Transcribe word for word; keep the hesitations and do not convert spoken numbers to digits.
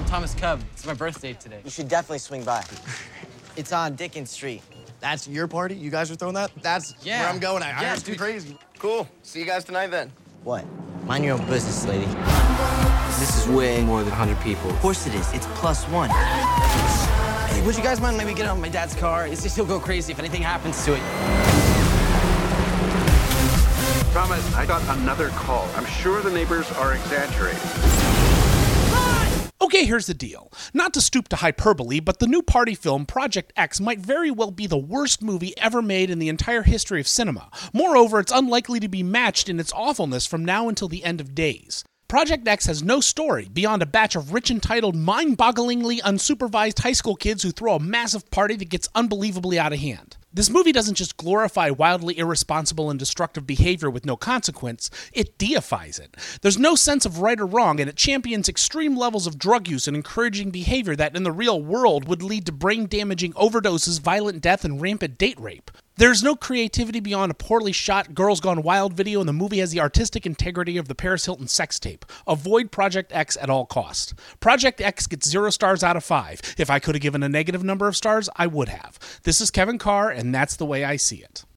Thomas Cub. It's my birthday today. You should definitely swing by. It's on Dickens Street. That's your party? You guys are throwing that? That's yeah. where I'm going. I, yeah, I too crazy. Cool. See you guys tonight then. What? Mind your own business, lady. This is way more than one hundred people. Of course it is. It's plus one. Hey, would you guys mind maybe get on my dad's car? It's just he'll go crazy if anything happens to it. Thomas, I got another call. I'm sure the neighbors are exaggerating. Okay, here's the deal. Not to stoop to hyperbole, but the new party film Project X might very well be the worst movie ever made in the entire history of cinema. Moreover, it's unlikely to be matched in its awfulness from now until the end of days. Project X has no story beyond a batch of rich, entitled, mind-bogglingly unsupervised high school kids who throw a massive party that gets unbelievably out of hand. This movie doesn't just glorify wildly irresponsible and destructive behavior with no consequence, it deifies it. There's no sense of right or wrong, and it champions extreme levels of drug use and encouraging behavior that in the real world would lead to brain-damaging overdoses, violent death, and rampant date rape. There's no creativity beyond a poorly shot Girls Gone Wild video, and the movie has the artistic integrity of the Paris Hilton sex tape. Avoid Project X at all costs. Project X gets zero stars out of five. If I could have given a negative number of stars, I would have. This is Kevin Carr, and that's the way I see it.